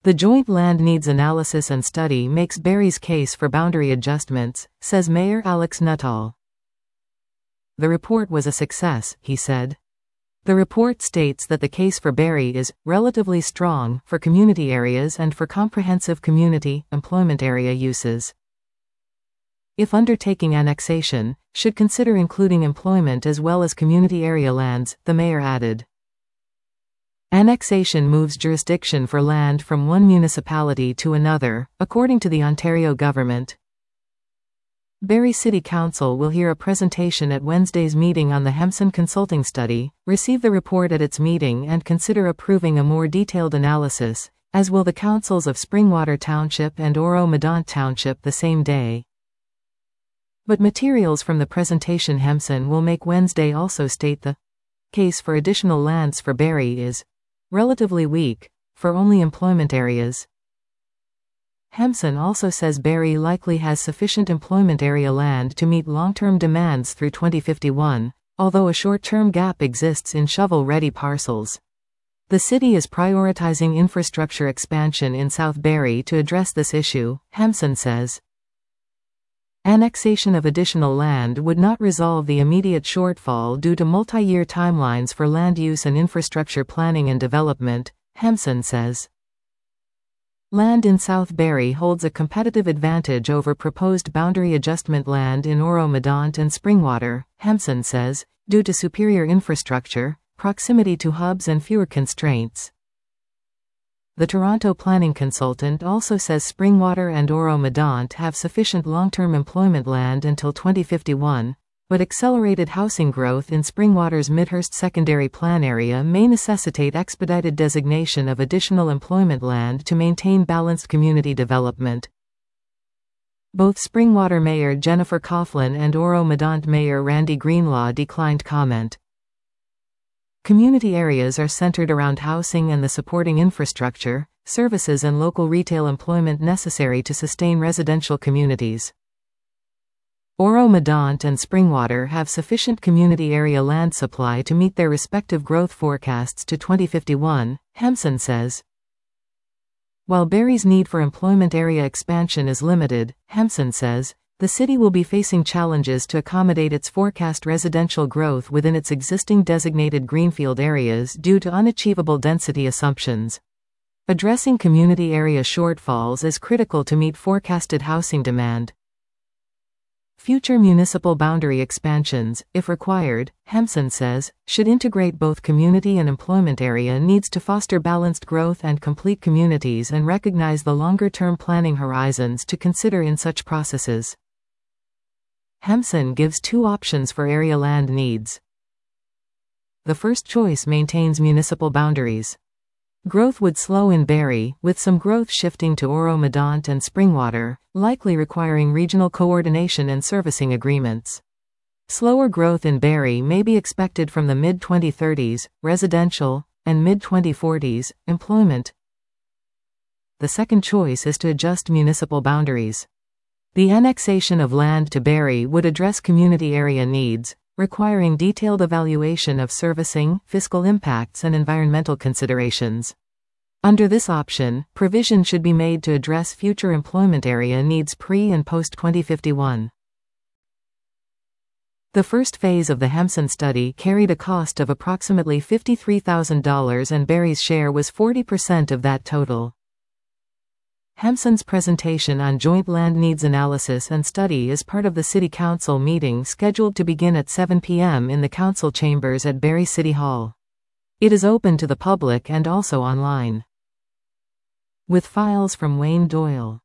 The Joint Land Needs Analysis and Study makes Barrie's case for boundary adjustments, says Mayor Alex Nuttall. The report was a success, he said. The report states that the case for Barrie is relatively strong for community areas and for comprehensive community employment area uses. If undertaking annexation, should consider including employment as well as community area lands, the mayor added. Annexation moves jurisdiction for land from one municipality to another, according to the Ontario government. Barrie City Council will hear a presentation at Wednesday's meeting on the Hemson Consulting Study, receive the report at its meeting and consider approving a more detailed analysis, as will the councils of Springwater Township and Oro-Medonte Township the same day. But materials from the presentation Hemson will make Wednesday also state the case for additional lands for Barrie is relatively weak, for only employment areas. Hemson also says Barrie likely has sufficient employment area land to meet long-term demands through 2051, although a short-term gap exists in shovel-ready parcels. The city is prioritizing infrastructure expansion in South Barrie to address this issue, Hemson says. Annexation of additional land would not resolve the immediate shortfall due to multi-year timelines for land use and infrastructure planning and development, Hemson says. Land in South Barrie holds a competitive advantage over proposed boundary adjustment land in Oro-Medonte and Springwater, Hemson says, due to superior infrastructure, proximity to hubs and fewer constraints. The Toronto planning consultant also says Springwater and Oro-Medonte have sufficient long-term employment land until 2051, but accelerated housing growth in Springwater's Midhurst secondary plan area may necessitate expedited designation of additional employment land to maintain balanced community development. Both Springwater Mayor Jennifer Coughlin and Oro-Medonte Mayor Randy Greenlaw declined comment. Community areas are centered around housing and the supporting infrastructure, services and local retail employment necessary to sustain residential communities. Oro-Medonte and Springwater have sufficient community area land supply to meet their respective growth forecasts to 2051, Hemson says. While Barrie's need for employment area expansion is limited, Hemson says, the city will be facing challenges to accommodate its forecast residential growth within its existing designated greenfield areas due to unachievable density assumptions. Addressing community area shortfalls is critical to meet forecasted housing demand. Future municipal boundary expansions, if required, Hemson says, should integrate both community and employment area needs to foster balanced growth and complete communities and recognize the longer-term planning horizons to consider in such processes. Hemson gives two options for area land needs. The first choice maintains municipal boundaries. Growth would slow in Barrie, with some growth shifting to Oro-Medonte and Springwater, likely requiring regional coordination and servicing agreements. Slower growth in Barrie may be expected from the mid-2030s, residential, and mid-2040s, employment. The second choice is to adjust municipal boundaries. The annexation of land to Barrie would address community area needs, requiring detailed evaluation of servicing, fiscal impacts and environmental considerations. Under this option, provision should be made to address future employment area needs pre- and post-2051. The first phase of the Hemson study carried a cost of approximately $53,000 and Barrie's share was 40% of that total. Hemson's presentation on Joint Land Needs Analysis and Study is part of the City Council meeting scheduled to begin at 7 p.m. in the Council chambers at Barrie City Hall. It is open to the public and also online. With files from Wayne Doyle.